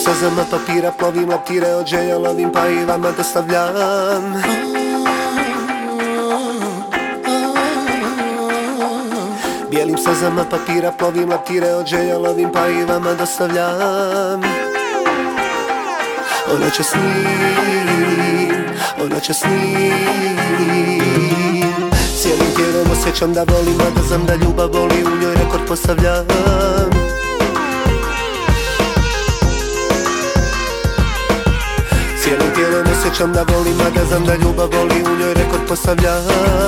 suzama papira, plovim leptire, od želja lovim pa i vama dostavljam. Bijelim suzama papira, plovim leptire, od želja lovim pa i vama dostavljam. Ona će s njim, ona će s njim. Cijelim tijelom osjećam da volim, a da znam da ljubav boli, u njoj rekord postavljam. Cijelim tijelom osjećam da volim, a da znam da ljubav boli, u njoj rekord postavljam.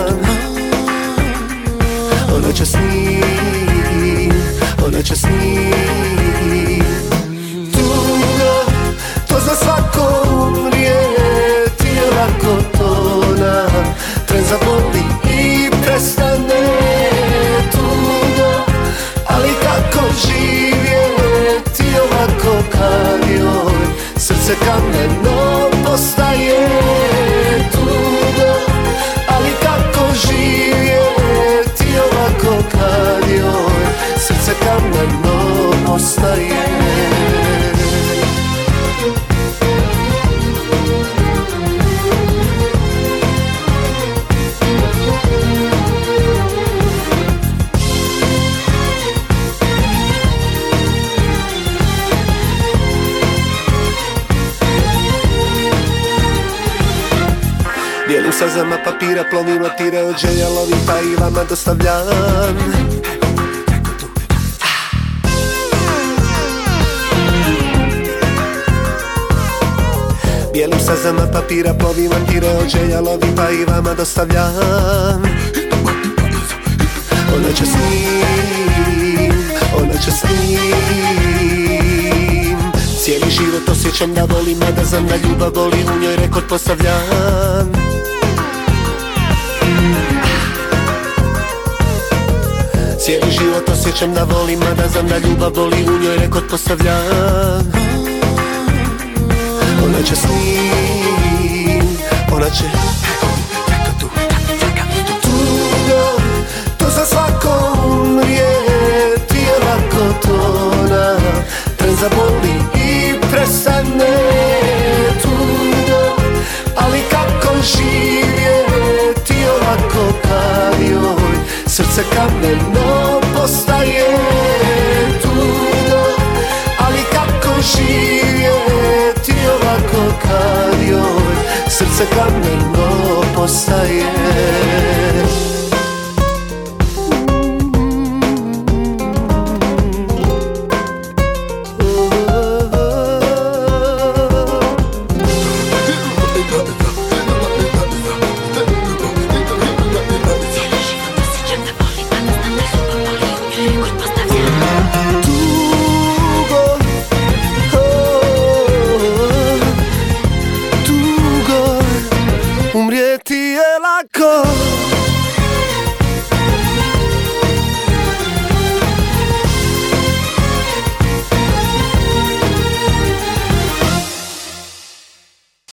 Ona će s njim, ona će s njim. Tuga, to za svako umrijeti je lako to na tren zaboli i prestane tuga. Ali kako živjeti ovako kad joj srce kameno postaje tuga. Ali kako živjeti ovako kad joj srce kameno postaje. Bijelim sazama papira, plovim leptire, od želja lovim pa i vama dostavljam. Bijelim sazama papira, plovim leptire, od želja lovim pa i vama dostavljam. Ona će s njim, ona će s njim. Cijeli život osjećam da volim, a da znam da ljubav boli, u njoj rekord postavljam. Cijeli život osjećam da volim, a da znam da ljubav boli, u njoj rekord postavljam. Ona će s njim, ona će. Tuga, to za svako umrijeti je lako to na tren zaboli i prestane tuga. Ali kako živjeti ovako kad joj srce kameno postaje tuga. Ali kako živjeti ovako kad joj srce kameno postaje. Umrijeti je lako.